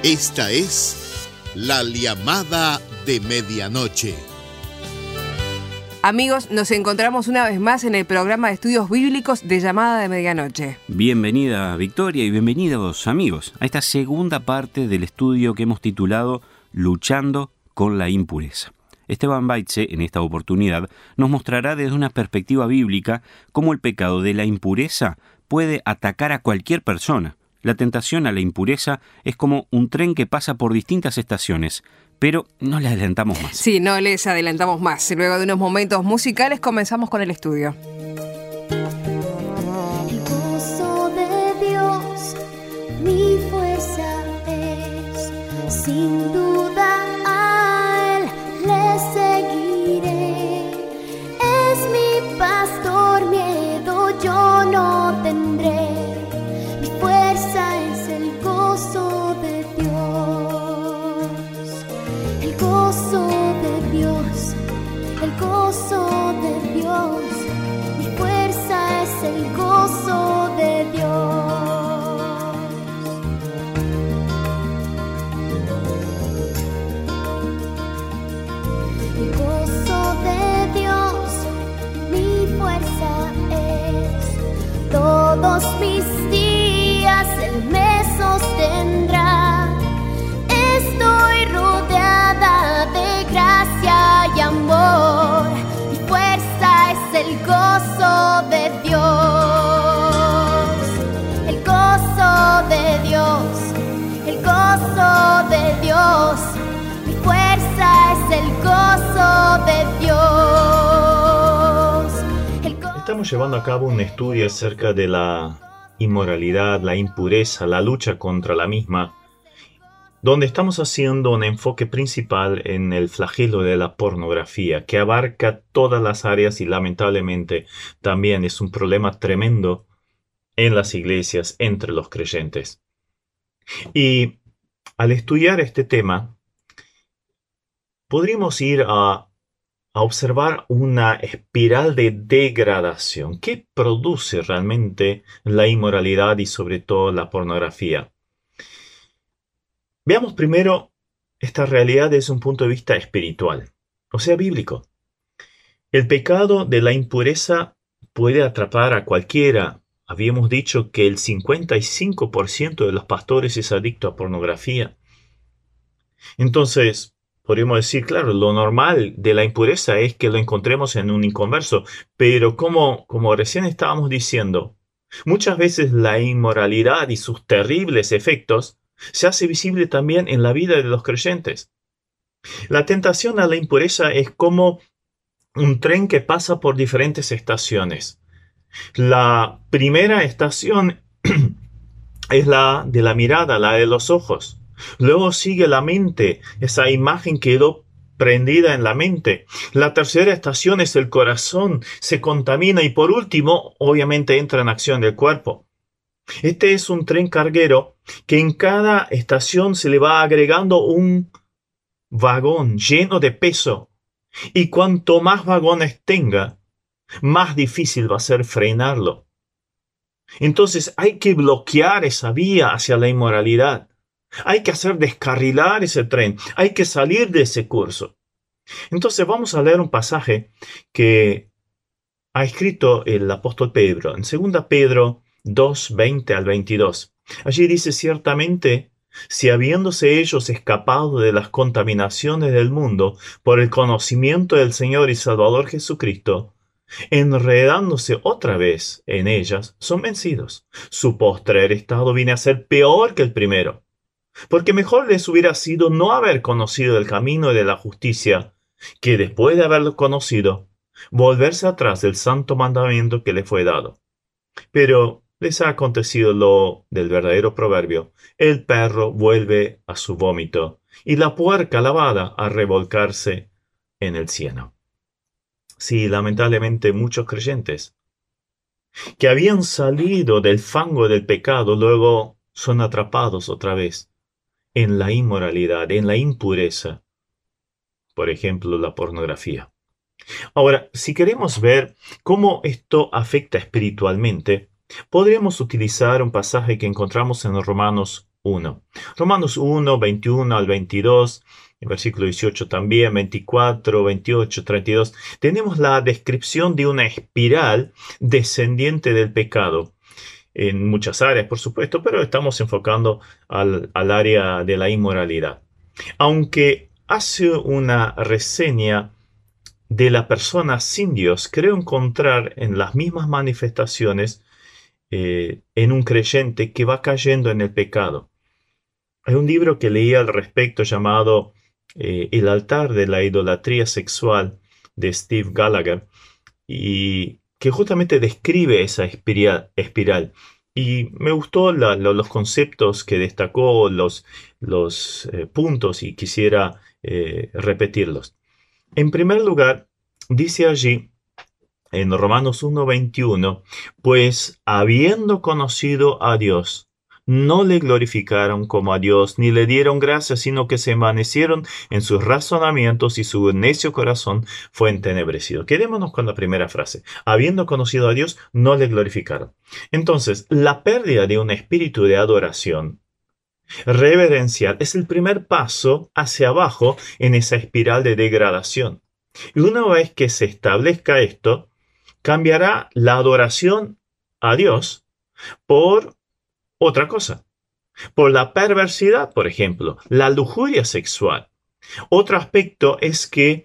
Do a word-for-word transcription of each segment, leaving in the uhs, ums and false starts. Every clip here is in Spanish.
Esta es la llamada de medianoche. Amigos, nos encontramos una vez más en el programa de estudios bíblicos de Llamada de Medianoche. Bienvenida, Victoria, y bienvenidos, amigos, a esta segunda parte del estudio que hemos titulado Luchando con la impureza. Esteban Baitze, en esta oportunidad, nos mostrará desde una perspectiva bíblica cómo el pecado de la impureza puede atacar a cualquier persona. La tentación a la impureza es como un tren que pasa por distintas estaciones, pero no le adelantamos más. Sí, no les adelantamos más. Luego de unos momentos musicales comenzamos con el estudio. El gozo de Dios, mi fuerza es, sin duda a Él le seguiré. Es mi pastor, miedo yo no tendré. Mi fuerza es el gozo de Dios. El gozo de Dios, el gozo de Dios, mi fuerza es el gozo de Dios. El gozo de Dios, mi fuerza es, todos mis días Él me sostendrá. Estoy rodeada de gracia y amor. Mi fuerza es el gozo de Dios. El gozo de Dios, el gozo de Dios. Mi fuerza es el gozo de Dios. El go- Estamos llevando a cabo un estudio acerca de la inmoralidad, la impureza, la lucha contra la misma, donde estamos haciendo un enfoque principal en el flagelo de la pornografía, que abarca todas las áreas y lamentablemente también es un problema tremendo en las iglesias, entre los creyentes. Y al estudiar este tema, podríamos ir a, a observar una espiral de degradación. ¿Qué produce realmente la inmoralidad y sobre todo la pornografía? Veamos primero esta realidad desde un punto de vista espiritual, o sea, bíblico. El pecado de la impureza puede atrapar a cualquiera. Habíamos dicho que el cincuenta y cinco por ciento de los pastores es adicto a pornografía. Entonces, podríamos decir, claro, lo normal de la impureza es que lo encontremos en un inconverso, pero como, como recién estábamos diciendo, muchas veces la inmoralidad y sus terribles efectos se hace visible también en la vida de los creyentes. La tentación a la impureza es como un tren que pasa por diferentes estaciones. La primera estación es la de la mirada, la de los ojos. Luego sigue la mente, esa imagen quedó prendida en la mente. La tercera estación es el corazón, se contamina y por último, obviamente entra en acción el cuerpo. Este es un tren carguero que en cada estación se le va agregando un vagón lleno de peso. Y cuanto más vagones tenga, más difícil va a ser frenarlo. Entonces hay que bloquear esa vía hacia la inmoralidad. Hay que hacer descarrilar ese tren. Hay que salir de ese curso. Entonces vamos a leer un pasaje que ha escrito el apóstol Pedro en segunda Pedro dos, veinte al veintidós. Allí dice: ciertamente, si habiéndose ellos escapado de las contaminaciones del mundo por el conocimiento del Señor y Salvador Jesucristo, enredándose otra vez en ellas, son vencidos. Su postrer estado viene a ser peor que el primero, porque mejor les hubiera sido no haber conocido el camino de la justicia, que después de haberlo conocido, volverse atrás del santo mandamiento que le fue dado. Pero les ha acontecido lo del verdadero proverbio: el perro vuelve a su vómito y la puerca lavada a revolcarse en el cieno. Sí, lamentablemente muchos creyentes que habían salido del fango del pecado luego son atrapados otra vez en la inmoralidad, en la impureza. Por ejemplo, la pornografía. Ahora, si queremos ver cómo esto afecta espiritualmente, podríamos utilizar un pasaje que encontramos en Romanos uno. Romanos uno, veintiuno al veintidós, el versículo dieciocho también, veinticuatro, veintiocho, treinta y dos. Tenemos la descripción de una espiral descendiente del pecado. En muchas áreas, por supuesto, pero estamos enfocando al, al área de la inmoralidad. Aunque hace una reseña de la persona sin Dios, creo encontrar en las mismas manifestaciones eh, en un creyente que va cayendo en el pecado. Hay un libro que leí al respecto llamado eh, El altar de la idolatría sexual de Steve Gallagher, y que justamente describe esa espiral. espiral. Y me gustó la, la, los conceptos que destacó, los, los eh, puntos, y quisiera eh, repetirlos. En primer lugar, dice allí en Romanos uno, veintiuno, pues habiendo conocido a Dios, no le glorificaron como a Dios, ni le dieron gracias, sino que se envanecieron en sus razonamientos y su necio corazón fue entenebrecido. Quedémonos con la primera frase. Habiendo conocido a Dios, no le glorificaron. Entonces, la pérdida de un espíritu de adoración reverencial es el primer paso hacia abajo en esa espiral de degradación. Y una vez que se establezca esto, cambiará la adoración a Dios por otra cosa, por la perversidad, por ejemplo, la lujuria sexual. Otro aspecto es que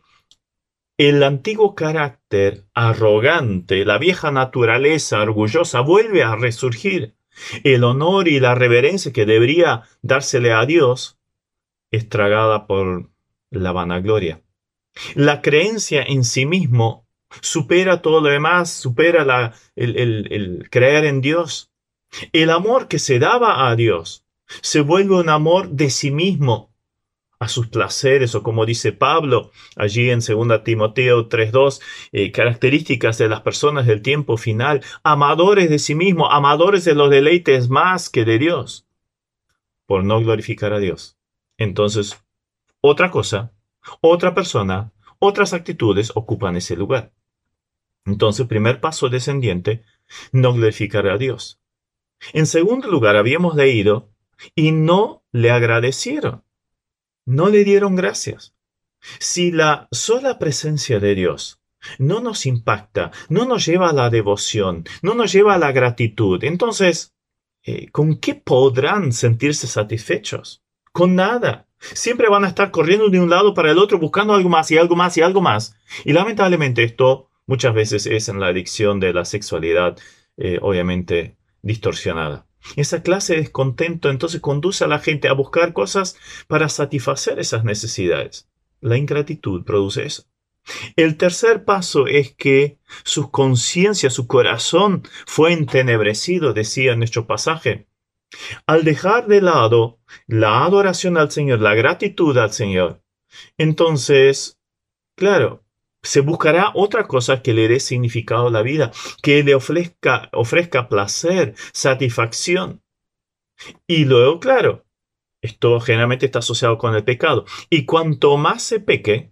el antiguo carácter arrogante, la vieja naturaleza orgullosa, vuelve a resurgir. El honor y la reverencia que debería dársele a Dios es tragada por la vanagloria. La creencia en sí mismo supera todo lo demás, supera la, el, el, el creer en Dios. El amor que se daba a Dios se vuelve un amor de sí mismo, a sus placeres, o como dice Pablo allí en segunda Timoteo tres dos, eh, características de las personas del tiempo final, amadores de sí mismo, amadores de los deleites más que de Dios, por no glorificar a Dios. Entonces, otra cosa, otra persona, otras actitudes ocupan ese lugar. Entonces, primer paso descendiente, no glorificar a Dios. En segundo lugar, habíamos leído, y no le agradecieron, no le dieron gracias. Si la sola presencia de Dios no nos impacta, no nos lleva a la devoción, no nos lleva a la gratitud, entonces, eh, ¿con qué podrán sentirse satisfechos? Con nada. Siempre van a estar corriendo de un lado para el otro, buscando algo más y algo más y algo más. Y lamentablemente esto muchas veces es en la adicción de la sexualidad, eh, obviamente, distorsionada. Esa clase de descontento entonces conduce a la gente a buscar cosas para satisfacer esas necesidades. La ingratitud produce eso. El tercer paso es que su conciencia, su corazón fue entenebrecido, decía en nuestro pasaje. Al dejar de lado la adoración al Señor, la gratitud al Señor, entonces, claro, se buscará otra cosa que le dé significado a la vida, que le ofrezca, ofrezca placer, satisfacción. Y luego, claro, esto generalmente está asociado con el pecado. Y cuanto más se peque,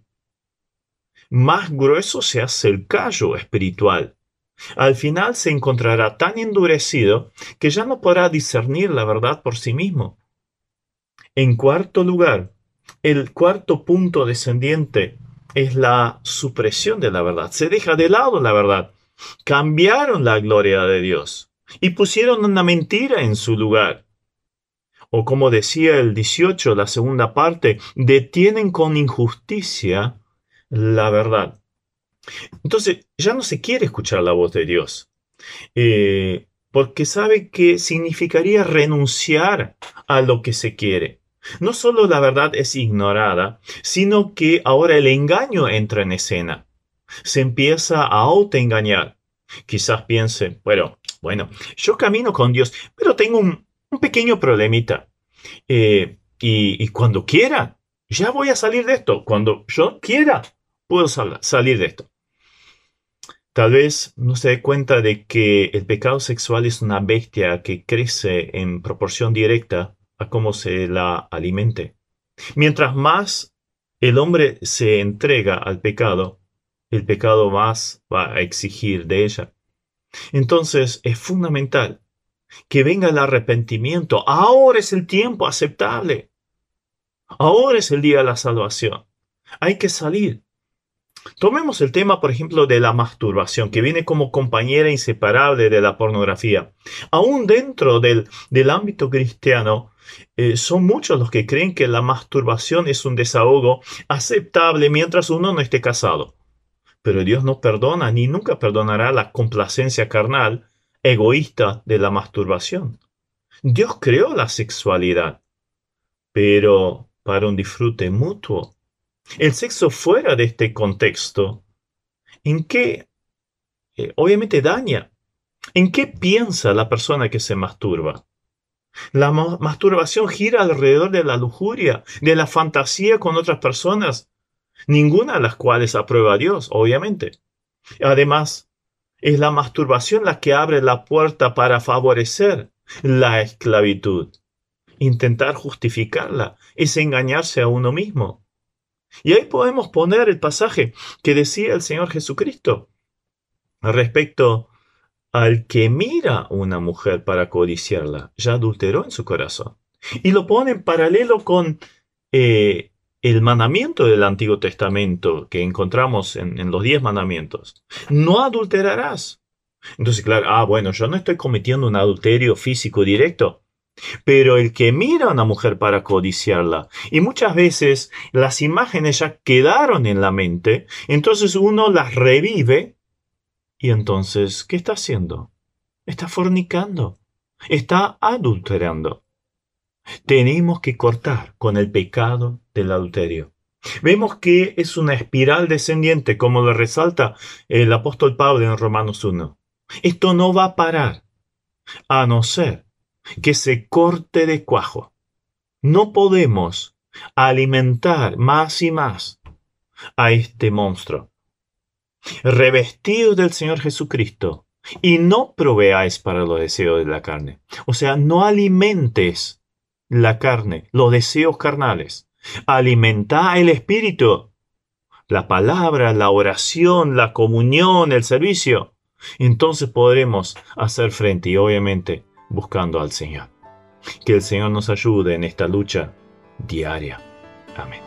más grueso se hace el callo espiritual. Al final se encontrará tan endurecido que ya no podrá discernir la verdad por sí mismo. En cuarto lugar, el cuarto punto descendiente es la supresión de la verdad. Se deja de lado la verdad. Cambiaron la gloria de Dios y pusieron una mentira en su lugar. O como decía el dieciocho, la segunda parte, detienen con injusticia la verdad. Entonces ya no se quiere escuchar la voz de Dios, eh, porque sabe que significaría renunciar a lo que se quiere. No solo la verdad es ignorada, sino que ahora el engaño entra en escena. Se empieza a autoengañar. Quizás piense, bueno, bueno, yo camino con Dios, pero tengo un, un pequeño problemita. Eh, y, y cuando quiera, ya voy a salir de esto. Cuando yo quiera, puedo sal- salir de esto. Tal vez no se dé cuenta de que el pecado sexual es una bestia que crece en proporción directa a cómo se la alimente. Mientras más el hombre se entrega al pecado, el pecado más va a exigir de ella. Entonces es fundamental que venga el arrepentimiento. Ahora es el tiempo aceptable. Ahora es el día de la salvación. Hay que salir. Tomemos el tema, por ejemplo, de la masturbación, que viene como compañera inseparable de la pornografía. Aún dentro del, del ámbito cristiano, eh, son muchos los que creen que la masturbación es un desahogo aceptable mientras uno no esté casado. Pero Dios no perdona ni nunca perdonará la complacencia carnal, egoísta de la masturbación. Dios creó la sexualidad, pero para un disfrute mutuo. El sexo fuera de este contexto, ¿en qué? Eh, obviamente daña. ¿En qué piensa la persona que se masturba? La ma- masturbación gira alrededor de la lujuria, de la fantasía con otras personas, ninguna de las cuales aprueba a Dios, obviamente. Además, es la masturbación la que abre la puerta para favorecer la esclavitud. Intentar justificarla es engañarse a uno mismo. Y ahí podemos poner el pasaje que decía el Señor Jesucristo respecto al que mira a una mujer para codiciarla, ya adulteró en su corazón. Y lo pone en paralelo con eh, el mandamiento del Antiguo Testamento que encontramos en, en los diez mandamientos. No adulterarás. Entonces, claro, ah, bueno, yo no estoy cometiendo un adulterio físico directo. Pero el que mira a una mujer para codiciarla, y muchas veces las imágenes ya quedaron en la mente, entonces uno las revive, y entonces, ¿qué está haciendo? Está fornicando, está adulterando. Tenemos que cortar con el pecado del adulterio. Vemos que es una espiral descendiente, como lo resalta el apóstol Pablo en Romanos uno. Esto no va a parar, a no ser que se corte de cuajo. No podemos alimentar más y más a este monstruo. Revestidos del Señor Jesucristo, y no proveáis para los deseos de la carne. O sea, no alimentes la carne, los deseos carnales. Alimenta el espíritu, la palabra, la oración, la comunión, el servicio. Entonces podremos hacer frente y obviamente buscando al Señor. Que el Señor nos ayude en esta lucha diaria. Amén.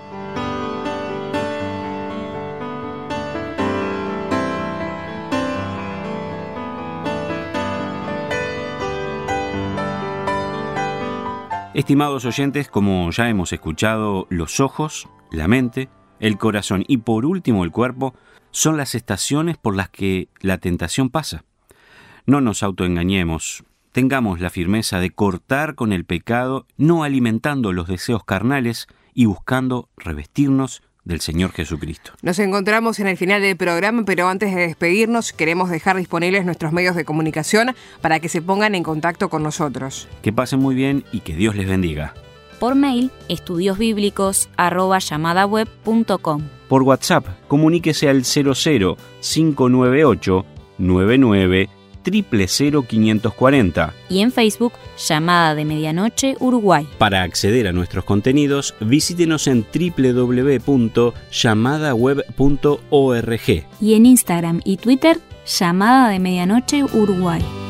Estimados oyentes, como ya hemos escuchado, los ojos, la mente, el corazón y por último el cuerpo son las estaciones por las que la tentación pasa. No nos autoengañemos. Tengamos la firmeza de cortar con el pecado, no alimentando los deseos carnales y buscando revestirnos del Señor Jesucristo. Nos encontramos en el final del programa, pero antes de despedirnos queremos dejar disponibles nuestros medios de comunicación para que se pongan en contacto con nosotros. Que pasen muy bien y que Dios les bendiga. Por mail, estudiosbíblicos arroba llamadaweb punto com. Por WhatsApp, comuníquese al cero cero cinco nueve ocho nueve nueve cero cero quinientos cuarenta. Y en Facebook, Llamada de Medianoche Uruguay. Para acceder a nuestros contenidos, visítenos en doble u doble u doble u punto llamada web punto org. Y en Instagram y Twitter, Llamada de Medianoche Uruguay.